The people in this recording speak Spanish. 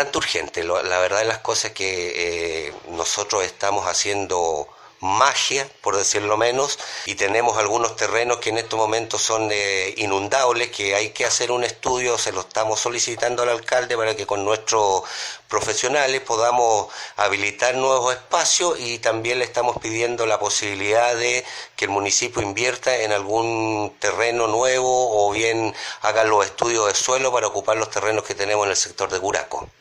bastante urgente. La verdad de las cosas es que nosotros estamos haciendo magia, por decirlo menos, y tenemos algunos terrenos que en estos momentos son inundables, que hay que hacer un estudio, se lo estamos solicitando al alcalde para que con nuestros profesionales podamos habilitar nuevos espacios, y también le estamos pidiendo la posibilidad de que el municipio invierta en algún terreno nuevo o bien haga los estudios de suelo para ocupar los terrenos que tenemos en el sector de Curaco.